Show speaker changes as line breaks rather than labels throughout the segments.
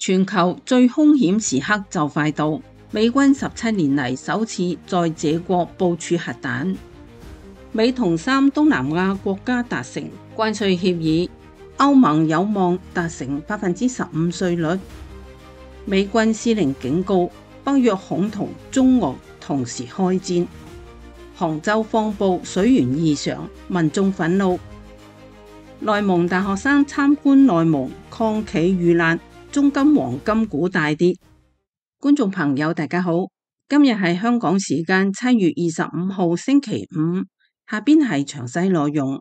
全球最兇險時刻就快到，美軍17年嚟首次在這國部署核彈。美同3東南亞國家達成關稅協議，歐盟有望達成15%稅率。美軍司令警告，北約恐同中俄同時開戰。杭州放布水源異常，民眾憤怒。內蒙大學生參觀內蒙抗企遇難，中金黃金股大跌。觀眾朋友大家好，今日係香港時間7月25號星期五，下邊係詳細內容。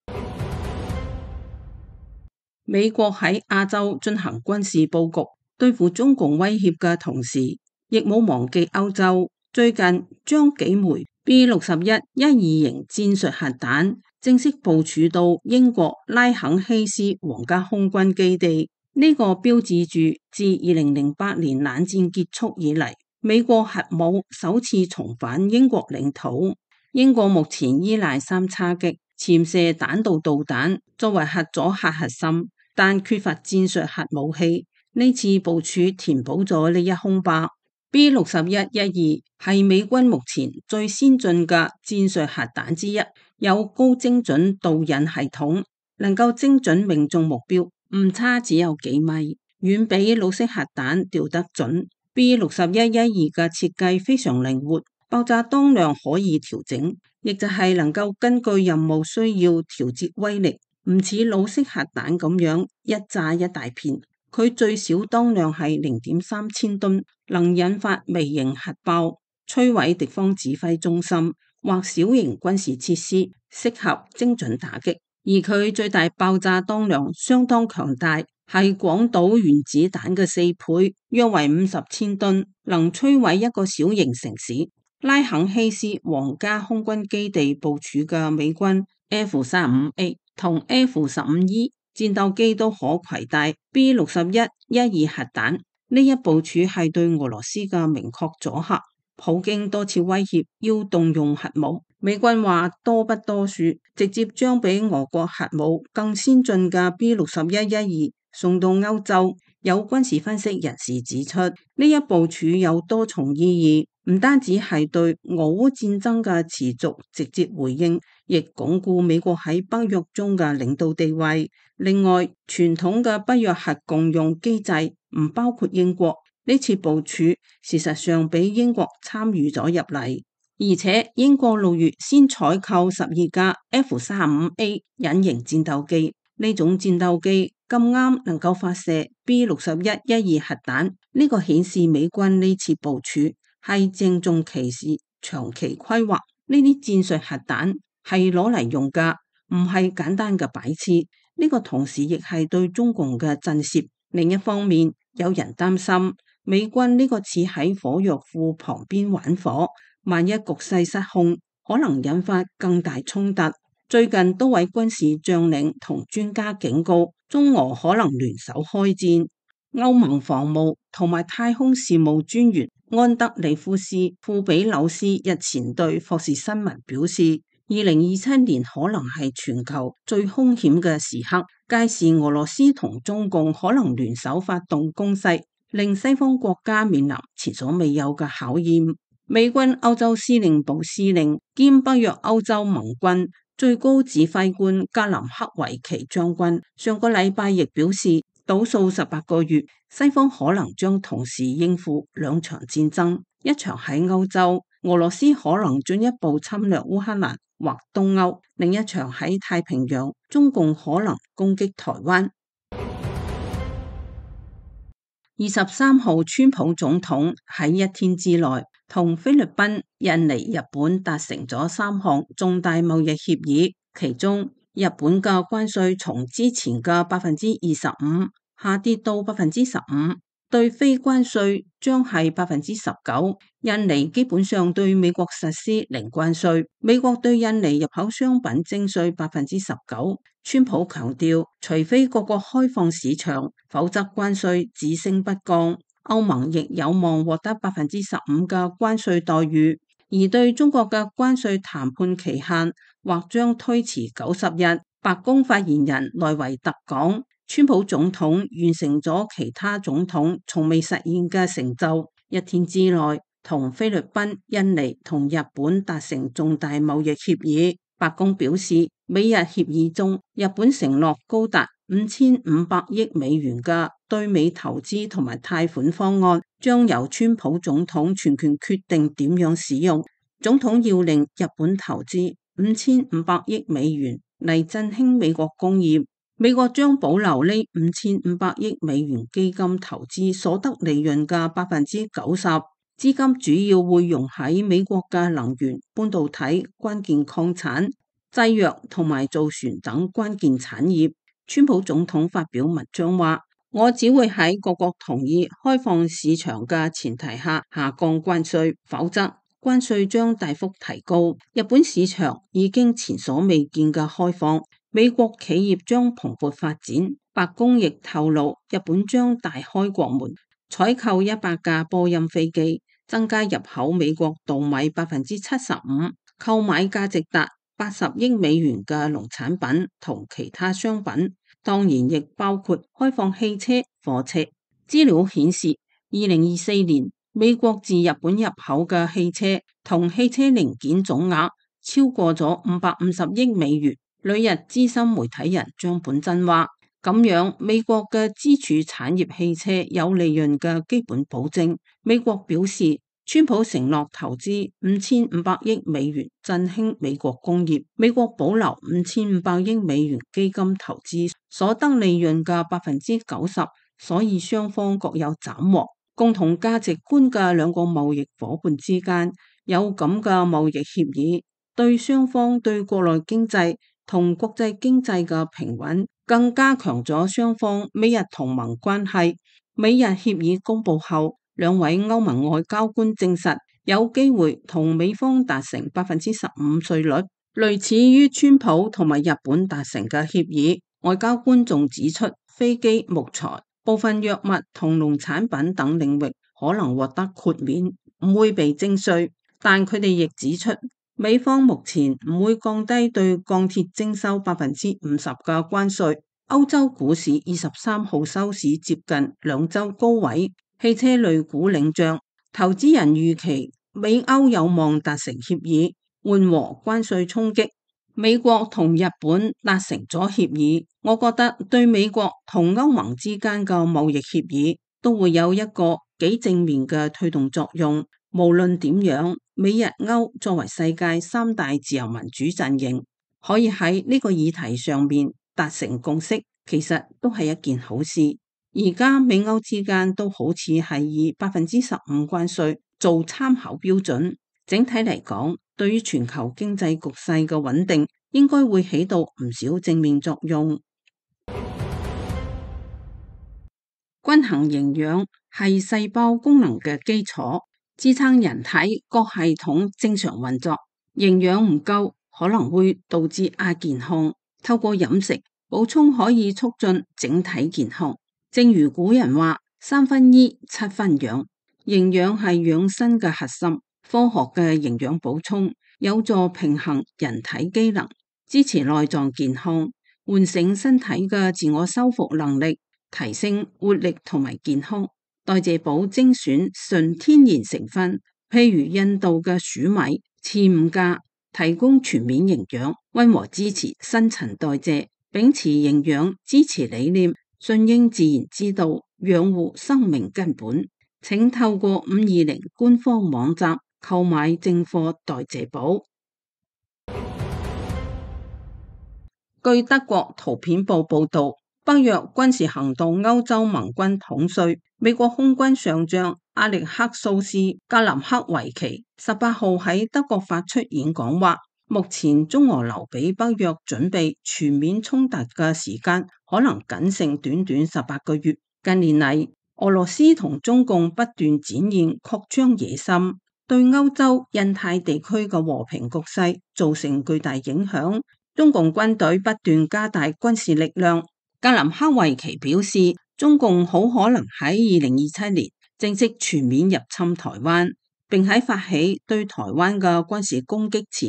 美國喺亞洲進行軍事佈局，對付中共威脅嘅同時，亦冇忘記歐洲。最近將幾枚 B61-12型戰術核彈正式部署到英國拉肯希斯皇家空軍基地，呢個標誌住自2008年冷戰結束以嚟，美國核武首次重返英國領土。英國目前依賴3叉戟潛射彈道導彈作為核阻嚇核心，但缺乏戰術核武器。呢次部署填補咗呢一空白。B61-12係美軍目前最先進嘅戰術核彈之一，有高精準導引系統，能夠精準命中目標，誤差只有幾米，遠比老式核彈掉得準。B61-12嘅設計非常靈活，爆炸當量可以調整，亦就係能夠根據任務需要調節威力，唔似老式核彈咁樣一炸一大片。佢最小當量係0.3千噸，能引發微型核爆，摧毀敵方指揮中心或小型軍事設施，適合精準打擊。而佢最大爆炸當量相當強大，係廣島原子彈嘅4倍，約為50千噸，能摧毀一個小型城市。拉肯希斯皇家空軍基地部署嘅美軍 F-35A 同 F-15E 戰鬥機都可攜帶 B61-12核彈，呢一部署係對俄羅斯嘅明確阻嚇。普京多次威脅要動用核武，美軍話多不多說，直接將比俄國核武更先進嘅 B61-12送到歐洲。有軍事分析人士指出，呢一部署有多重意義，唔單止係對俄烏戰爭嘅持續直接回應，亦鞏固美國喺北約中嘅領導地位。另外，傳統嘅北約核共用機制唔包括英國，呢次部署事實上俾英國參與咗入嚟，而且英國6月先採購12架 F-35A 隱形戰鬥機，呢種戰鬥機咁啱能夠發射 B61-12核彈，呢個顯示美軍呢次部署係鄭重其事、長期規劃。呢啲戰術核彈係攞嚟用噶，唔係簡單嘅擺設。呢個同時亦係對中共嘅震懾。另一方面，有人擔心美軍呢個似喺火藥庫旁邊玩火，萬一局勢失控，可能引發更大衝突。最近多位軍事將領同專家警告，中俄可能聯手開戰。歐盟防務同埋太空事務專員安德里夫斯庫比紐斯日前對霍士新聞表示，2027年可能係全球最兇險嘅時刻，屆時俄羅斯同中共可能聯手發動攻勢，令西方國家面臨前所未有嘅考驗。美軍歐洲司令部司令兼北約歐洲盟軍最高指揮官格林克維奇將軍上個禮拜亦表示，倒數18個月，西方可能將同時應付2場戰爭，一場喺歐洲，俄羅斯可能進一步侵略烏克蘭或東歐；另一場喺太平洋，中共可能攻擊台灣。23號，川普總統喺一天之內同菲律賓、印尼、日本達成咗3項重大貿易協議，其中日本嘅關稅從之前嘅25%下跌到15%，對非關稅將係19%。印尼基本上對美國實施零關稅，美國對印尼入口商品徵稅19%。川普強調，除非各國開放市場，否則關稅只升不降。歐盟亦有望獲得15%嘅關稅待遇，而對中國嘅關稅談判期限或將推遲90日。白宮發言人內維特講， 川普總統完成咗其他總統從未實現嘅成就，一天之內同菲律賓、印尼同日本達成重大貿易協議。白宮表示，美日協議中，日本承諾高達5500億美元嘅對美投資同埋貸款方案，將由川普總統全權決定點樣使用。總統要令日本投資5500億美元嚟振興美國工業，美國將保留呢5500億美元基金投資所得利潤嘅90%，資金主要會用喺美國嘅能源、半導體、關鍵礦產、製藥同埋造船等關鍵產業。川普總統發表文章話：我只會喺各國同意開放市場嘅前提下下降關稅，否則關稅將大幅提高。日本市場已經前所未見嘅開放，美國企業將蓬勃發展。白宮亦透露，日本將大開國門，採購100架波音飛機，增加入口美國稻米75%，購買價值達80億美元嘅農產品同其他商品，當然亦包括開放汽車、貨車。資料顯示，2024年美國自日本入口嘅汽車同汽車零件總額超過咗550億美元。旅日資深媒體人張本真話：咁樣美國嘅支柱產業汽車有利潤嘅基本保證。美國表示，川普承諾投資5500億美元振興美國工業，美國保留5500億美元基金投資所得利潤嘅90%，所以雙方各有斬獲。共同價值觀嘅兩個貿易夥伴之間有咁嘅貿易協議，對雙方對國內經濟同國際經濟嘅平穩，更加強咗雙方美日同盟關係。美日協議公布後，兩位歐盟外交官證實有機會同美方達成15%稅率，類似於川普同埋日本達成嘅協議。外交官仲指出，飛機、木材、部分藥物同農產品等領域可能獲得豁免，唔會被徵稅。但佢哋亦指出，美方目前唔會降低對鋼鐵徵收50%嘅關稅。歐洲股市23號收市接近2週高位，汽車類股領漲，投資人預期美歐有望達成協議，緩和關稅衝擊。美國同日本達成咗協議，我覺得對美國同歐盟之間嘅貿易協議都會有一個幾正面嘅推動作用。無論點樣，美日歐作為世界3大自由民主陣營，可以喺呢個議題上面達成共識，其實都係一件好事。而家美歐之間都好似係以15%關稅做參考標準，整體嚟講，對於全球經濟局勢嘅穩定，應該會起到唔少正面作用。均衡營養係細胞功能嘅基礎，支撐人體各系統正常運作。營養唔夠可能會導致亞健康，透過飲食補充可以促進整體健康。正如古人話：3分醫，7分養。營養係養生嘅核心，科學嘅營養補充有助平衡人體機能，支持內臟健康，喚醒身體嘅自我修復能力，提升活力同埋健康。代謝寶精選純天然成分，譬如印度嘅黍米、刺五加，提供全面營養，溫和支持新陳代謝，秉持營養支持理念，順應自然之道，養護生命根本。請透過520官方網站購買正貨代謝寶。據德國圖片報報道，北約軍事行動歐洲盟軍統帥美國空軍上將阿力克蘇斯格林克維奇18號喺德國發出演講話，目前中俄留俾北約準備全面衝突嘅時間可能僅剩短短18個月。近年嚟，俄羅斯同中共不斷展現擴張野心，對歐洲、印太地區嘅和平局勢造成巨大影響。中共軍隊不斷加大軍事力量。格林克維奇表示，中共好可能喺2027年正式全面入侵台灣，並喺發起對台灣嘅軍事攻擊前，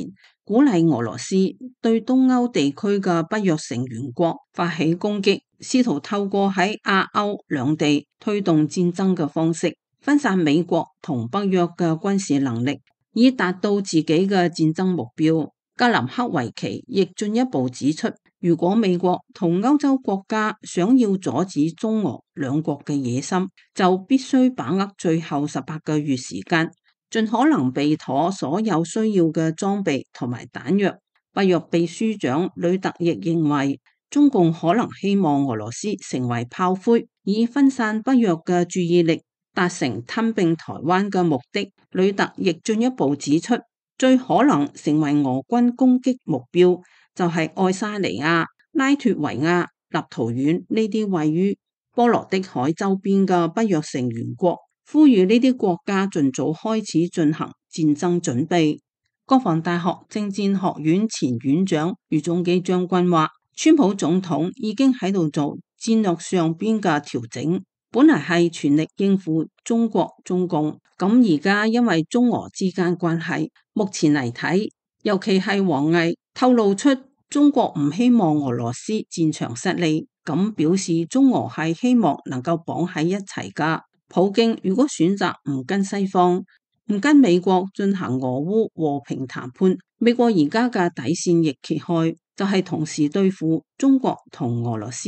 鼓勵俄羅斯對東歐地區嘅北約成員國發起攻擊，試圖透過喺亞歐兩地推動戰爭嘅方式，分散美國同北約嘅軍事能力，以達到自己嘅戰爭目標。格林克維奇亦進一步指出，如果美國同歐洲國家想要阻止中俄兩國嘅野心，就必須把握最後18個月時間，盡可能備妥所有需要嘅裝備同埋彈藥。北約秘書長呂特亦認為，中共可能希望俄羅斯成為炮灰，以分散北約嘅注意力，達成吞併台灣嘅目的。呂特亦進一步指出，最可能成為俄軍攻擊目標就係愛沙尼亞、拉脫維亞、立陶宛呢啲位於波羅的海周邊嘅北約成員國，呼籲呢啲國家盡早開始進行戰爭準備。國防大學政戰學院前院長余仲基將軍話，川普總統已經喺度做戰略上邊嘅調整，本來係全力應付中國中共，咁而家因為中俄之間關係，目前嚟睇，尤其係王毅透露出中國唔希望俄羅斯戰場失利，咁表示中俄係希望能夠綁喺一齊噶。普京如果選擇唔跟西方，唔跟美國進行俄烏和平談判，美國而家嘅底線亦揭開，就係同時對付中國同俄羅斯。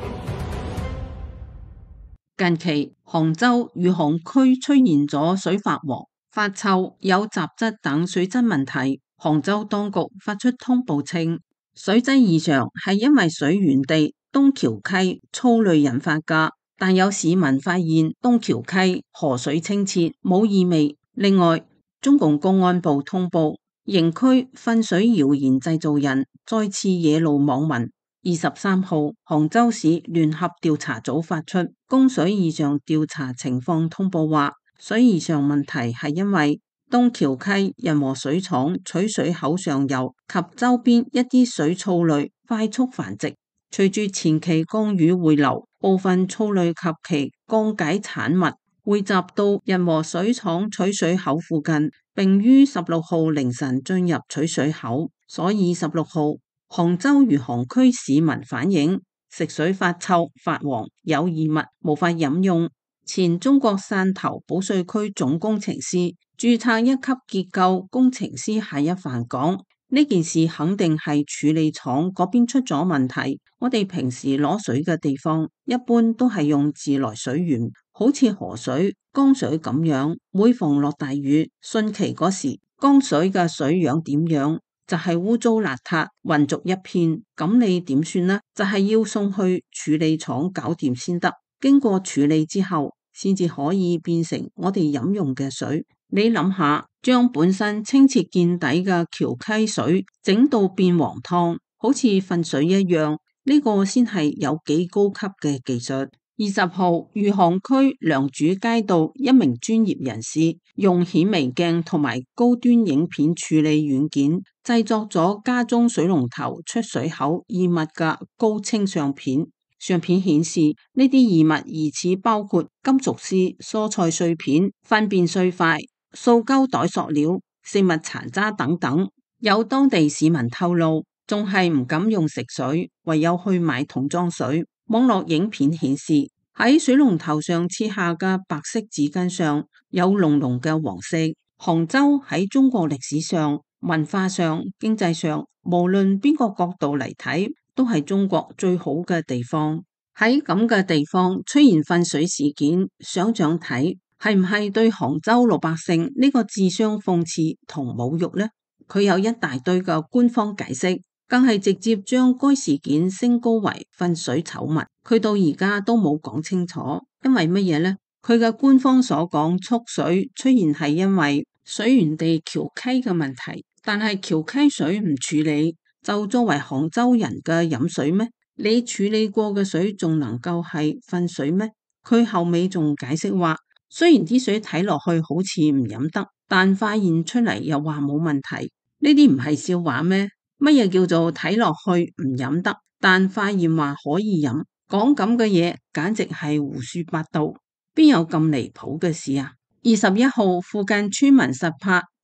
近期杭州餘杭區出現咗水發黃、發臭、有雜質等水質問題，杭州當局發出通報稱，水質異常係因為水源地東橋溪粗濾引發噶，但有市民發現東橋溪河水清澈冇異味。另外，中共公安部通報，刑區糞水謠言製造人再次惹怒網民。23號，杭州市聯合調查組發出供水異常調查情況通報，話水異常問題係因為東橋溪仁和水廠取水口上游及周邊一啲水藻類快速繁殖，隨住前期降雨回流，部分藻類及其降解產物匯集到仁和水廠取水口附近，並於16號凌晨進入取水口，所以16號杭州餘杭區市民反映食水發臭發黃有異物，無法飲用。前中國汕頭保稅區總工程師註冊1級結構工程師夏一凡講，呢件事肯定係處理廠嗰邊出咗問題。我哋平時攞水嘅地方一般都係用自來水源，好似河水、江水咁樣，每逢落大雨汛期嗰時，江水嘅水樣點樣，就係污糟邋遢渾濁一片，咁你點算呢？就係要送去處理廠搞掂先得，經過處理之後先至可以變成我哋飲用嘅水。你諗下，將本身清澈見底嘅橋溪水整到變黃湯，好似糞水一樣，呢個先係有幾高級嘅技術。20號，餘杭區良渚街道一名專業人士用顯微鏡同埋高端影片處理軟件製作咗家中水龍頭出水口異物嘅高清相片。相片顯示呢啲異物疑似包括金屬絲、蔬菜碎片、糞便碎塊、塑膠袋塑料、食物殘渣等等。有當地市民透露，仲係唔敢用食水，唯有去買桶裝水。網絡影片顯示，喺水龍頭上切下嘅白色紙巾上有濃濃嘅黃色。杭州喺中國歷史上、文化上、經濟上，無論邊個角度嚟睇，都係中國最好嘅地方。喺咁嘅地方出現糞水事件，想想睇係唔係對杭州老百姓呢個自相諷刺同侮辱呢？佢有一大堆嘅官方解釋，更係直接將該事件升高為糞水醜聞。佢到而家都冇講清楚，因為乜嘢呢？佢嘅官方所講蓄水出現係因為水源地橋溪嘅問題，但係橋溪水唔處理就作為杭州人嘅飲水咩？你處理過嘅水仲能夠係糞水咩？佢後尾仲解釋話，雖然啲水睇落去好似唔飲得，但化驗出嚟又話冇問題。呢啲唔係笑話咩？乜嘢叫做睇落去唔飲得，但化驗話可以飲？講咁嘅嘢簡直係胡說八道，邊有咁離譜嘅事啊？21號附近村民實拍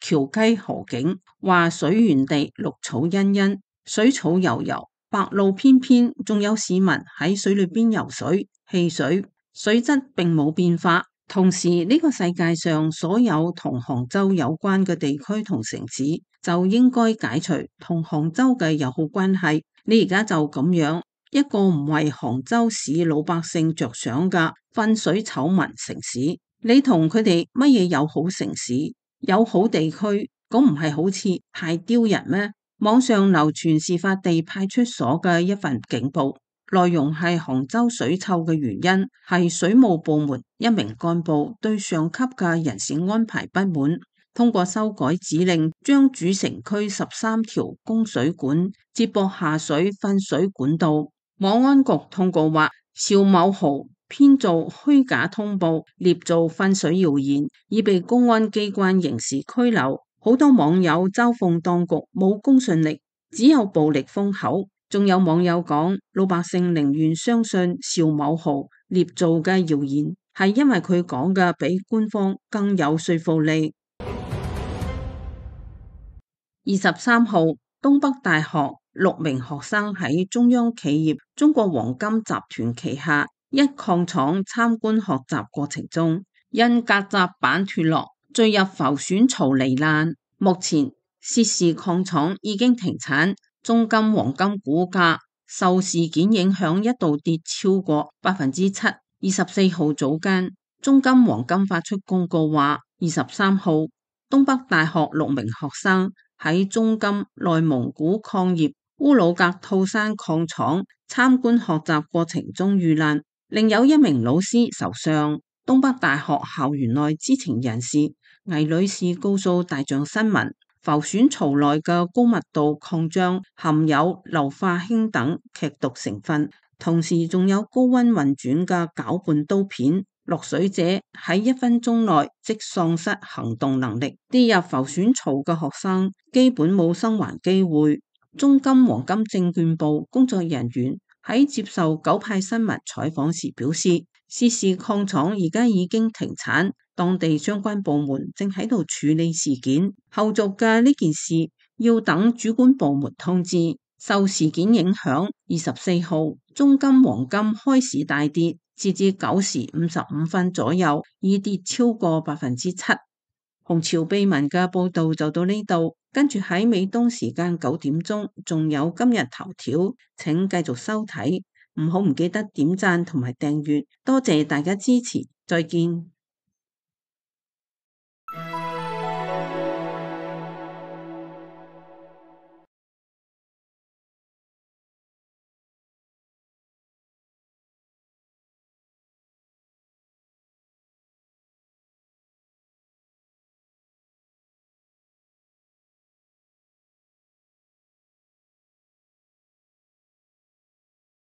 橋溪河景，話水源地綠草茵茵，水草悠悠，白鷺翩翩，仲有市民喺水裏邊游水、戲水，水質並冇變化。同時呢個世界上所有同杭州有關嘅地區同城市，就應該解除同杭州嘅友好關係。你而家就咁樣一個唔為杭州市老百姓着想嘅糞水醜聞城市，你同佢哋乜嘢友好城市、友好地區，咁唔係好似太丟人咩？網上流傳事發地派出所嘅一份警報，內容係杭州水臭嘅原因係水務部門一名幹部對上級嘅人事安排不滿，通過修改指令，將主城區13條供水管接駁下水糞水管道。網安局通告話，邵某豪編造虛假通報，捏造糞水謠言，已被公安機關刑事拘留。好多網友嘲諷當局冇公信力，只有暴力封口。仲有網友講，老百姓寧願相信邵某豪捏造嘅謠言，係因為佢講嘅比官方更有說服力。23號，東北大學6名學生喺中央企業中國黃金集團旗下一礦廠參觀學習過程中，因隔閘板脫落，墜入浮選槽罹難。目前涉事礦廠已經停產，中金黃金股價受事件影響一度跌超過7%。24號早間，中金黃金發出公告話，23號東北大學6名學生喺中金內蒙古礦業烏魯格吐山礦廠參觀學習過程中遇難，另有一名老師受傷。東北大學校園內知情人士魏女士告訴大象新聞，浮選槽內嘅高密度礦漿含有硫化氫等劇毒成分，同時仲有高溫運轉嘅攪拌刀片。落水者喺1分鐘內即喪失行動能力，跌入浮選槽嘅學生基本冇生還機會。中金黃金證券部工作人員喺接受九派新聞採訪時表示，涉事礦廠而家已經停產，當地相關部門正喺度處理事件，後續嘅呢件事要等主管部門通知。受事件影響，24號中金黃金開市大跌，截至9時55分左右，已跌超過7%。紅潮秘聞嘅報道就到呢度，跟住喺美東時間9點鐘，仲有今日頭條，請繼續收睇，唔記得點讚同埋訂閱，多謝大家支持，再見。